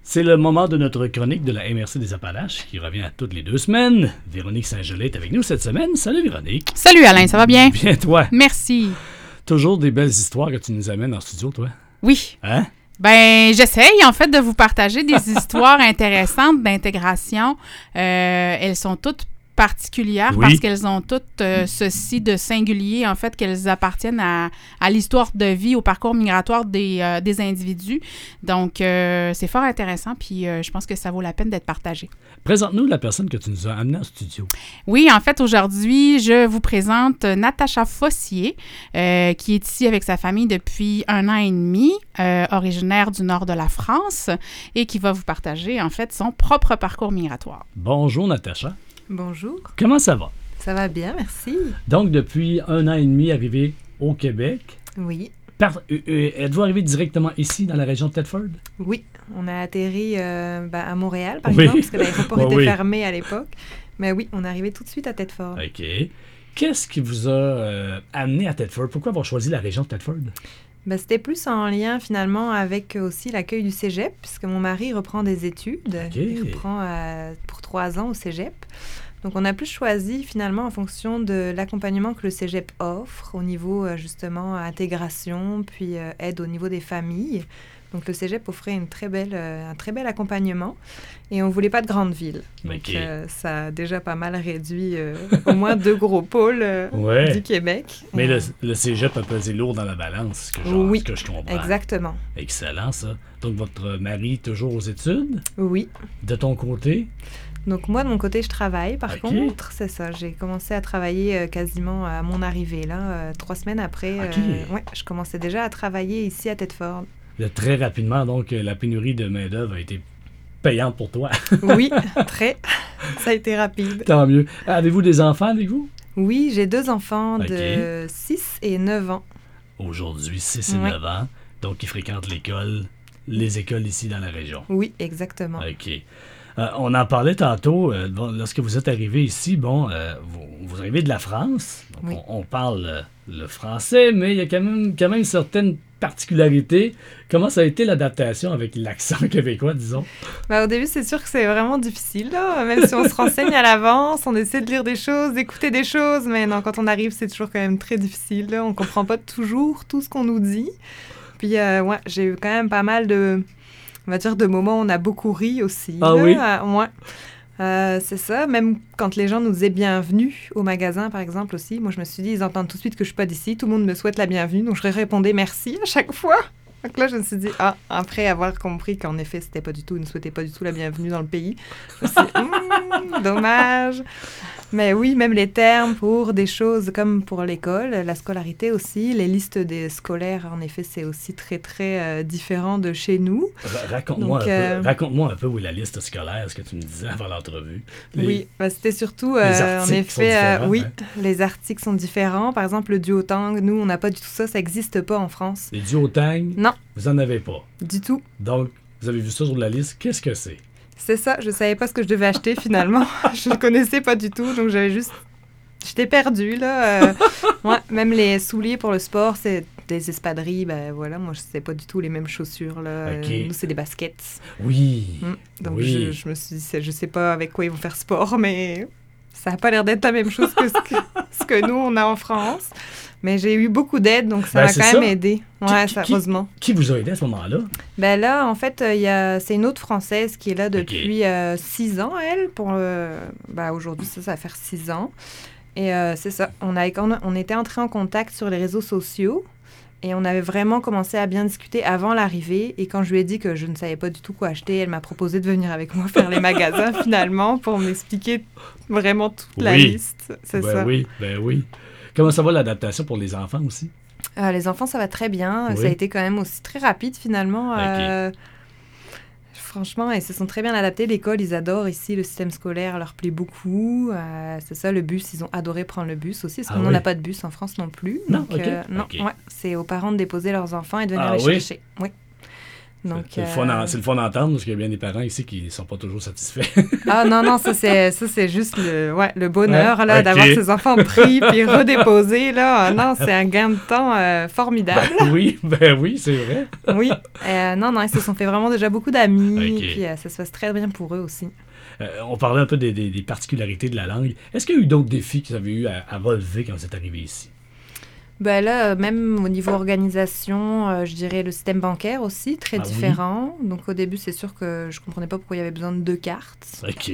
C'est le moment de notre chronique de la MRC des Appalaches qui revient à toutes les 2 semaines. Véronique Saint-Gelais est avec nous cette semaine. Salut Véronique. Salut Alain, ça va bien? Bien toi. Merci. Toujours des belles histoires que tu nous amènes en studio, toi. Oui. Hein? Ben, j'essaye en fait de vous partager des histoires intéressantes d'intégration. Elles sont toutes particulières parce qu'elles ont toutes ceci de singulier, en fait, qu'elles appartiennent à l'histoire de vie, au parcours migratoire des individus. Donc, c'est fort intéressant, puis je pense que ça vaut la peine d'être partagé. Présente-nous la personne que tu nous as amenée en studio. Oui, en fait, aujourd'hui, je vous présente Natacha Fossier, qui est ici avec sa famille depuis 1 an et demi, originaire du nord de la France, et qui va vous partager, en fait, son propre parcours migratoire. Bonjour Natacha. Bonjour. Comment ça va? Ça va bien, merci. Donc, depuis 1 an et demi, arrivé au Québec. Oui. Êtes-vous arrivé directement ici, dans la région de Thetford? Oui, on a atterri à Montréal, par exemple, parce que l'aéroport était fermé à l'époque. Mais oui, on est arrivé tout de suite à Thetford. OK. Qu'est-ce qui vous a amené à Thetford? Pourquoi avoir choisi la région de Thetford? Ben, c'était plus en lien, finalement, avec aussi l'accueil du cégep, puisque mon mari reprend des études. Okay. Il reprend pour 3 ans au cégep. Donc, on a plus choisi, finalement, en fonction de l'accompagnement que le cégep offre au niveau, justement, intégration, puis aide au niveau des familles. Donc, le cégep offrait un très bel accompagnement et on ne voulait pas de grande ville. Donc, ça a déjà pas mal réduit au moins 2 gros pôles du Québec. Mais le cégep a pesé lourd dans la balance, ce que je comprends. Exactement. Excellent, ça. Donc, votre mari toujours aux études? Oui. De ton côté? Donc, moi, de mon côté, je travaille. Par contre, c'est ça. J'ai commencé à travailler quasiment à mon arrivée, là, 3 semaines après. Je commençais déjà à travailler ici à Thetford. Très rapidement, donc, la pénurie de main-d'œuvre a été payante pour toi. Oui, très. Ça a été rapide. Tant mieux. Avez-vous des enfants avec vous? Oui, j'ai 2 enfants de 6 et 9 ans. Aujourd'hui, 6 et 9 ans. Donc, ils fréquentent les écoles ici dans la région. Oui, exactement. OK. On en parlait tantôt, lorsque vous êtes arrivé ici, vous arrivez de la France. Donc oui. on parle le français, mais il y a quand même certaines particularités. Comment ça a été l'adaptation avec l'accent québécois, disons? Au début, c'est sûr que c'est vraiment difficile, là. Même si on se renseigne à l'avance, on essaie de lire des choses, d'écouter des choses, mais non, quand on arrive, c'est toujours quand même très difficile, là. On ne comprend pas toujours tout ce qu'on nous dit. Puis, j'ai eu quand même pas mal de moments où on a beaucoup ri aussi. Ah là. oui? C'est ça. Même quand les gens nous disaient bienvenue au magasin, par exemple, aussi, moi, je me suis dit, ils entendent tout de suite que je suis pas d'ici. Tout le monde me souhaite la bienvenue. Donc, je répondais merci à chaque fois. Donc là, je me suis dit, après avoir compris qu'en effet, ils ne souhaitaient pas du tout la bienvenue dans le pays, je me suis dit, dommage. Mais oui, même les termes pour des choses comme pour l'école, la scolarité aussi, les listes des scolaires, en effet, c'est aussi très, très différent de chez nous. Raconte-moi un peu où est la liste scolaire, ce que tu me disais avant l'entrevue. Oui, c'était surtout, les articles en effet, sont différents, les articles sont différents. Par exemple, le duotang, nous, on n'a pas du tout ça n'existe pas en France. Les duotang, non. Vous n'en avez pas. Du tout. Donc, vous avez vu ça sur la liste, qu'est-ce que c'est? C'est ça, je savais pas ce que je devais acheter finalement. Je ne connaissais pas du tout, donc j'étais perdue, là. Même les souliers pour le sport, c'est des espadrilles, moi, je sais pas du tout les mêmes chaussures, là. Okay. Nous, c'est des baskets. Oui. Donc, oui. Je me suis dit, je sais pas avec quoi ils vont faire sport, mais ça n'a pas l'air d'être la même chose que ce que nous, on a en France. Mais j'ai eu beaucoup d'aide, donc ça m'a quand même aidé. Heureusement. Qui vous a aidé à ce moment-là? Là, en fait, c'est une autre Française qui est là depuis 6 ans, elle. Aujourd'hui, ça va faire 6 ans. Et c'est ça. On était entrés en contact sur les réseaux sociaux et on avait vraiment commencé à bien discuter avant l'arrivée. Et quand je lui ai dit que je ne savais pas du tout quoi acheter, elle m'a proposé de venir avec moi faire les magasins, finalement, pour m'expliquer vraiment toute la liste. C'est ça. Oui. Comment ça va l'adaptation pour les enfants aussi? Les enfants, ça va très bien. Oui. Ça a été quand même aussi très rapide, finalement. Franchement, ils se sont très bien adaptés. L'école, ils adorent ici. Le système scolaire leur plaît beaucoup. C'est ça, le bus, ils ont adoré prendre le bus aussi. Parce qu'on n'a pas de bus en France non plus. Non, donc, non, c'est aux parents de déposer leurs enfants et de venir les chercher. Oui. Donc, c'est le fun d'entendre, parce qu'il y a bien des parents ici qui ne sont pas toujours satisfaits. Ah non, ça c'est juste le bonheur là, okay. d'avoir ses enfants pris puis redéposés. Là. Non, c'est un gain de temps formidable. Ben oui, c'est vrai. Oui. Non, ils se sont fait vraiment déjà beaucoup d'amis. Okay. Puis ça se passe très bien pour eux aussi. On parlait un peu des particularités de la langue. Est-ce qu'il y a eu d'autres défis que vous avez eu à relever quand vous êtes arrivé ici? Ben là, même au niveau organisation, je dirais le système bancaire aussi, très différent. Oui. Donc au début, c'est sûr que je comprenais pas pourquoi il y avait besoin de 2 cartes. OK.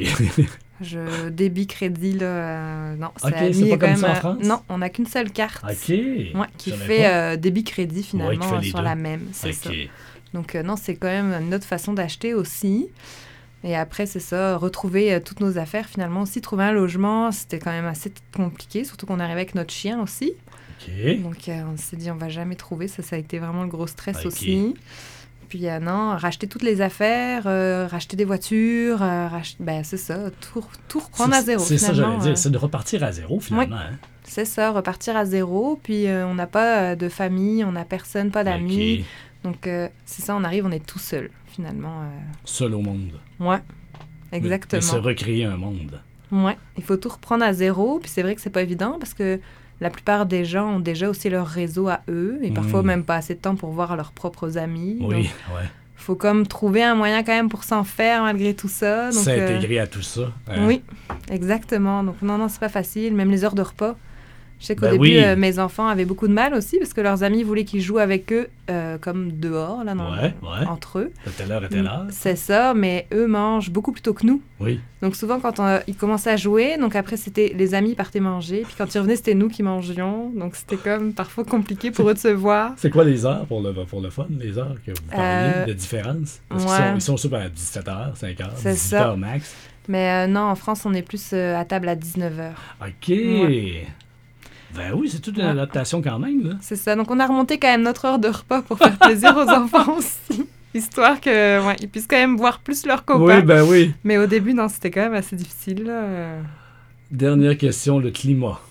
Débit, crédit, là, non. C'est pas comme ça en France? Non, on n'a qu'une seule carte. OK. Ouais, qui fait débit-crédit finalement sur la même, c'est ça. Donc non, c'est quand même une autre façon d'acheter aussi. Et après, c'est ça, retrouver toutes nos affaires finalement aussi. Trouver un logement, c'était quand même assez compliqué, surtout qu'on arrivait avec notre chien aussi. Okay. Donc, on s'est dit, on va jamais trouver. Ça a été vraiment le gros stress aussi. Puis, non, racheter toutes les affaires, racheter des voitures, c'est ça, tout reprendre à zéro. C'est ça, j'allais dire, c'est de repartir à zéro, finalement. Oui, hein? C'est ça, repartir à zéro. Puis, on n'a pas de famille, on n'a personne, pas d'amis. Donc, c'est ça, on arrive, on est tout seul, finalement. Seul au monde. Ouais, exactement. Mais se recréer un monde. Ouais, il faut tout reprendre à zéro. Puis, c'est vrai que c'est pas évident parce que la plupart des gens ont déjà aussi leur réseau à eux et parfois même pas assez de temps pour voir leurs propres amis. Oui, donc, faut comme trouver un moyen quand même pour s'en faire malgré tout ça. Donc, s'intégrer à tout ça. Hein? Oui, exactement. Donc non, c'est pas facile. Même les heures de repas. Je sais qu'au début, mes enfants avaient beaucoup de mal aussi parce que leurs amis voulaient qu'ils jouent avec eux comme dehors, là, entre eux. De telle heure à telle heure. C'est ça, mais eux mangent beaucoup plus tôt que nous. Oui. Donc souvent, quand ils commençaient à jouer, donc après, c'était les amis partaient manger. Puis quand ils revenaient, c'était nous qui mangions. Donc c'était comme parfois compliqué pour eux de se voir. C'est quoi les heures pour le fun, les heures que vous parlez de différence? Parce qu'ils sont super à 17h, 5h, 18h max. Mais non, en France, on est plus à table à 19h. OK. Ouais. Ben oui, c'est toute une adaptation quand même, là. C'est ça. Donc, on a remonté quand même notre heure de repas pour faire plaisir aux enfants aussi. Histoire qu'ils puissent quand même voir plus leurs copains. Oui, ben oui. Mais au début, non, c'était quand même assez difficile, là. Dernière question, le climat.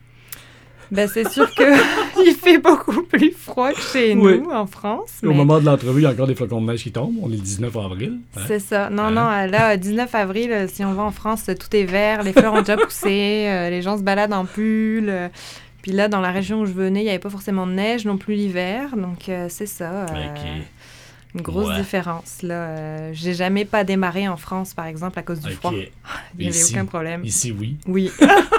Ben, c'est sûr qu'il fait beaucoup plus froid que chez nous, en France. Au moment de l'entrevue, il y a encore des flocons de neige qui tombent. On est le 19 avril. Hein? C'est ça. Non, là, 19 avril, si on va en France, tout est vert, les fleurs ont déjà poussé, les gens se baladent en pull. Puis là, dans la région où je venais, il n'y avait pas forcément de neige non plus l'hiver. Donc, c'est ça. Une grosse différence, là. J'ai jamais pas démarré en France, par exemple, à cause du froid. Il n'y avait aucun problème. Ici, oui. Oui.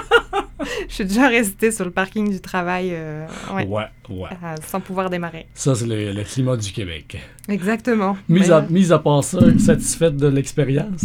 Je suis déjà restée sur le parking du travail sans pouvoir démarrer. Ça, c'est le climat du Québec. Exactement. Mis à part ça, satisfaite de l'expérience?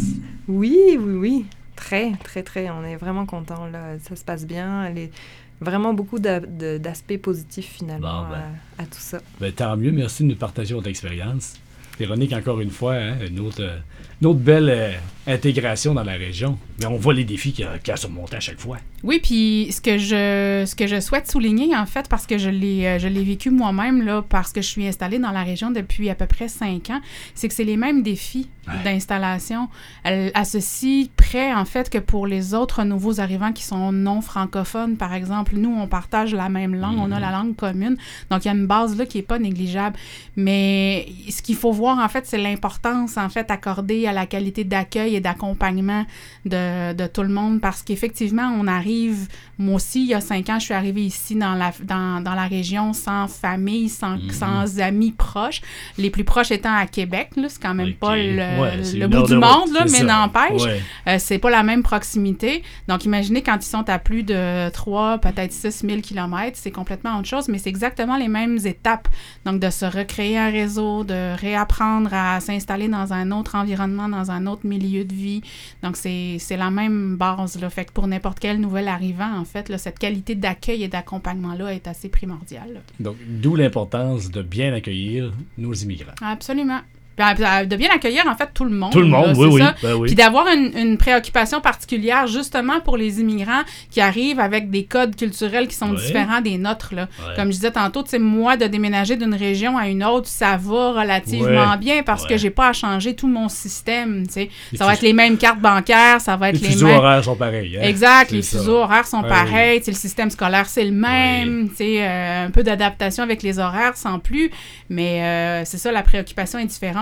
Oui. Très, très, très. On est vraiment contents, là. Ça se passe bien. Vraiment beaucoup d'aspects positifs, finalement, à tout ça. Ben, tant mieux. Merci de nous partager votre expérience. Véronique, encore une fois, une autre belle intégration dans la région. Mais on voit les défis qu'il y a à surmonter à chaque fois. Oui, puis ce que je souhaite souligner, en fait, parce que je l'ai vécu moi-même, là, parce que je suis installée dans la région depuis à peu près 5 ans, c'est que c'est les mêmes défis d'installation à ceci près, en fait, que pour les autres nouveaux arrivants qui sont non francophones, par exemple. Nous, on partage la même langue, on a la langue commune, donc il y a une base là qui n'est pas négligeable. Mais ce qu'il faut voir, en fait, c'est l'importance, en fait, accordée à la qualité d'accueil et d'accompagnement de tout le monde, parce qu'effectivement, on arrive, moi aussi, il y a 5 ans, je suis arrivée ici dans la région sans famille, sans amis proches, les plus proches étant à Québec, là, c'est quand même pas le bout du monde, là, mais n'empêche, c'est pas la même proximité. Donc, imaginez quand ils sont à plus de 3, peut-être 6 000 kilomètres, c'est complètement autre chose, mais c'est exactement les mêmes étapes. Donc, de se recréer un réseau, de réapprendre à s'installer dans un autre environnement, dans un autre milieu de vie. Donc, c'est la même base, là. Fait que pour n'importe quel nouvel arrivant, en fait, là, cette qualité d'accueil et d'accompagnement-là est assez primordiale, là. Donc, d'où l'importance de bien accueillir nos immigrants. Absolument. De bien accueillir, en fait, tout le monde. Tout le monde, là, oui. Puis d'avoir une préoccupation particulière, justement, pour les immigrants qui arrivent avec des codes culturels qui sont différents des nôtres, là. Comme je disais tantôt, tu sais, moi, de déménager d'une région à une autre, ça va relativement bien parce que j'ai pas à changer tout mon système, tu sais. Ça va être les mêmes cartes bancaires, ça va être les mêmes... Les fuseaux horaires sont pareils, hein? Exact, les fuseaux horaires sont pareils, tu sais, le système scolaire, c'est le même, tu sais, un peu d'adaptation avec les horaires sans plus, mais c'est ça, la préoccupation est différente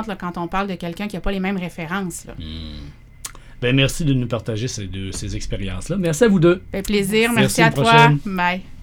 différentes là, quand on parle de quelqu'un qui n'a pas les mêmes références. Là. Ben, merci de nous partager ces expériences-là. Merci à vous deux. Ça fait plaisir. Merci à à une toi. prochaine. Bye.